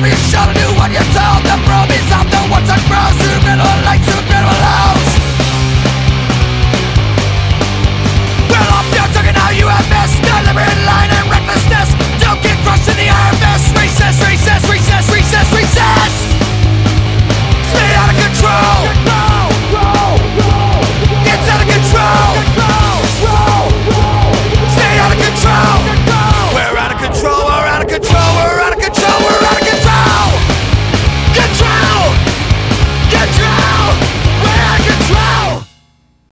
be sure to do what you're told. The probe is out the ones that grow. Subliminal light, subliminal house. Well, off your tongue and how you have missed deliberate line and recklessness. Don't get crushed in the iron fist. Recess, recess, recess.